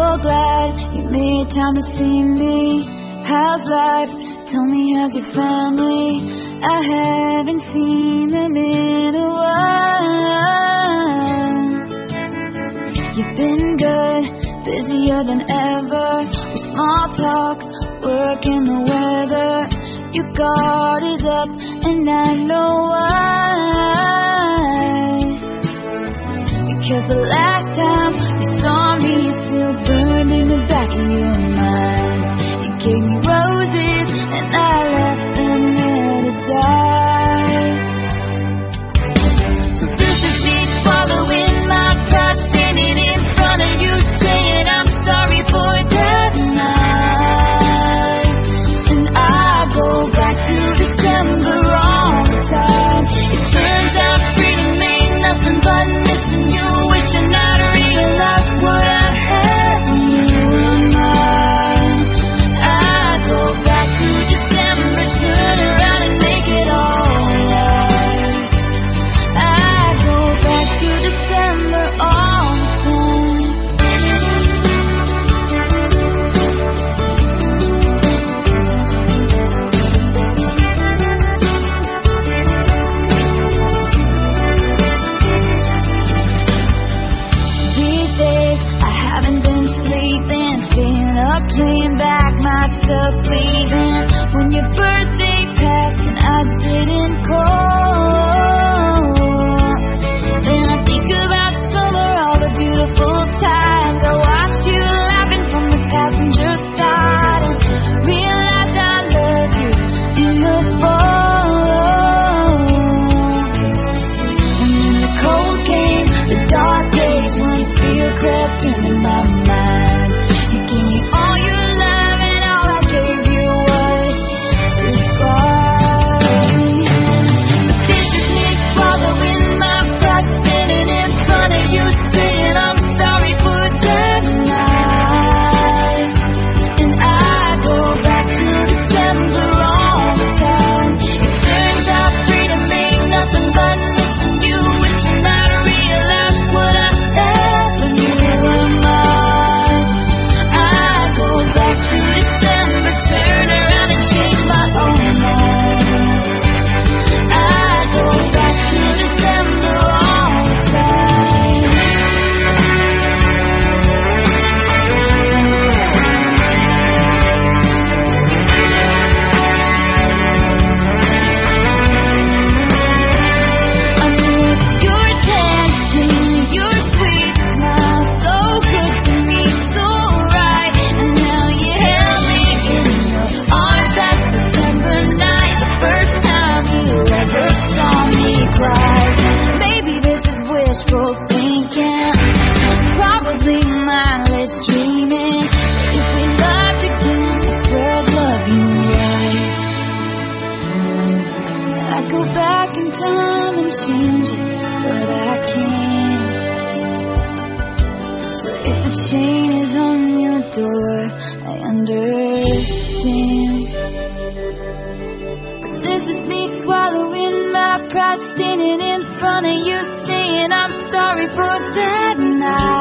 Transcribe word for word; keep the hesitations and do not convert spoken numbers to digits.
so glad you made time to see me. How's life? Tell me, how's your family? I haven't seen them in a while. You've been good, busier than ever, with small talk, work and the weather. Your guard is up, and I know why. Because the last time you saw me, you still burned in the back of your mind. You gave me roses, and I left them there to die. So this is me swallowing my pride, standing in front of you, saying I'm sorry for that night. And I go back to December all the time. It turns out freedom ain't nothing but missing you, wishing I'd realized what I had when you were mine. I go back to December, turn around and make it all right. I go back to December all the time. These days I haven't been sleeping, staying up, playing back myself, leaving when your birthday passed and I didn't call. Then I think about summer, all the beautiful times I watched you laughing from the passenger side, and realized I love you in the fall. And then the cold came, the dark days, when fear crept into my mind. You gave me all your love, and all I gave you was goodbye. So this is me swallowing my pride, standing in front of you, saying I'm sorry for that night. And I go back to December all the time. It turns out freedom ain't nothing but missing you, wishing I'd realized what I had when you were mine. I go back to December, turn around and change my own mind. I go back to December all the time. I miss your dancing, your sweet smile, so good to me, so right. And now you held me in your arms that September night, the first time you ever saw me cry. Maybe this is wishful thinking, probably mindless dreaming. But if we loved again, I swear I'd love you right. I go back in time and change it, but I can't. So if the chain is on your door, I understand. But this is me swallowing my pride, standing in front of you, saying I'm sorry for that night.